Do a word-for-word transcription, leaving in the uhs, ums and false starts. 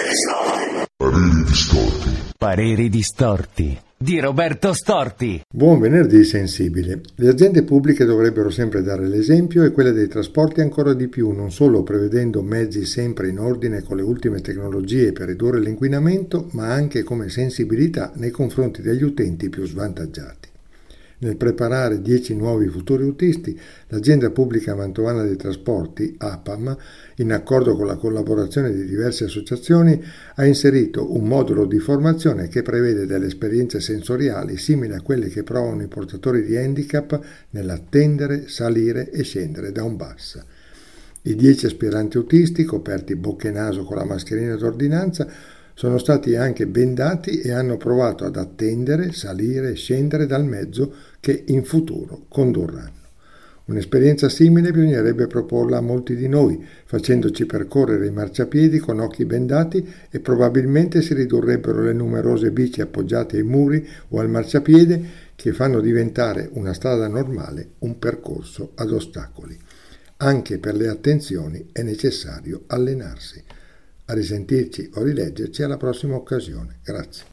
Pareri distorti. Pareri distorti di Roberto Storti. Buon venerdì sensibile. Le aziende pubbliche dovrebbero sempre dare l'esempio e quelle dei trasporti ancora di più, non solo prevedendo mezzi sempre in ordine con le ultime tecnologie per ridurre l'inquinamento, ma anche come sensibilità nei confronti degli utenti più svantaggiati. Nel preparare dieci nuovi futuri autisti, l'azienda pubblica mantovana dei trasporti, A P A M, in accordo con la collaborazione di diverse associazioni, ha inserito un modulo di formazione che prevede delle esperienze sensoriali simili a quelle che provano i portatori di handicap nell'attendere, salire e scendere da un bus. I dieci aspiranti autisti, coperti bocca e naso con la mascherina d'ordinanza, sono stati anche bendati e hanno provato ad attendere, salire e scendere dal mezzo che in futuro condurranno. Un'esperienza simile bisognerebbe proporla a molti di noi, facendoci percorrere i marciapiedi con occhi bendati e probabilmente si ridurrebbero le numerose bici appoggiate ai muri o al marciapiede che fanno diventare una strada normale un percorso ad ostacoli. Anche per le attenzioni è necessario allenarsi. A risentirci o rileggerci alla prossima occasione. Grazie.